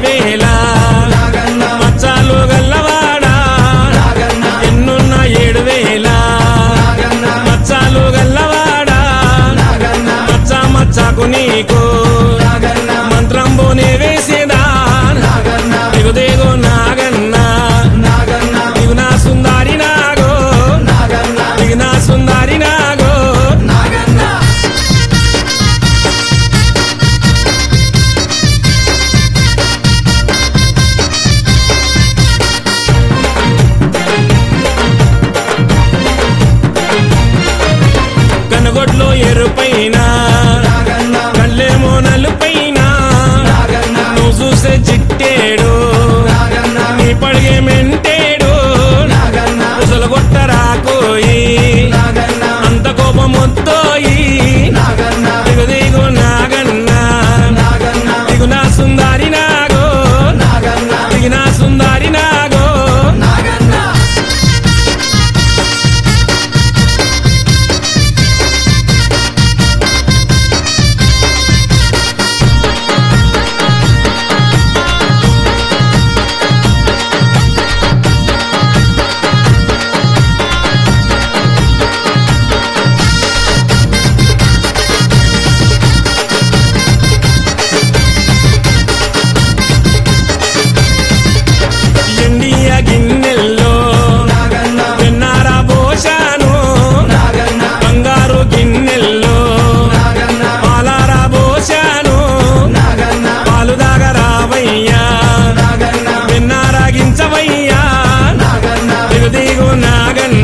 10,000 మచ్చాలు గల్లవాడా ఎన్నున్న 7,000 మచ్చాలు గల్లవాడా మచ్చ మచ్చకు నీకు మంత్రంబోనే వేసేదా దిగుదేగో నాగన్న దిగునా సుందారి నాగో దిగునా సుందారి నాగో కనుగొడ్లో ఎరుపైన కళ్ళేమో నలుపైన నువ్వు చూసే చిట్టేడు నీ పడిగే మెంటేడు ఉసలగొట్ట రాకోయి అంత కోపమొత్తోయి దిగు నాగన్న దిగునా సుందారి నాగో దిగినా సుందారి నాగో గిన్నెల్లో వెన్నార పోశాను బంగారు గిన్నెల్లో పాలార పోశాను పాలు దాగరావయ్యా వెన్నార గించవయ్యా దిగు నాగన్న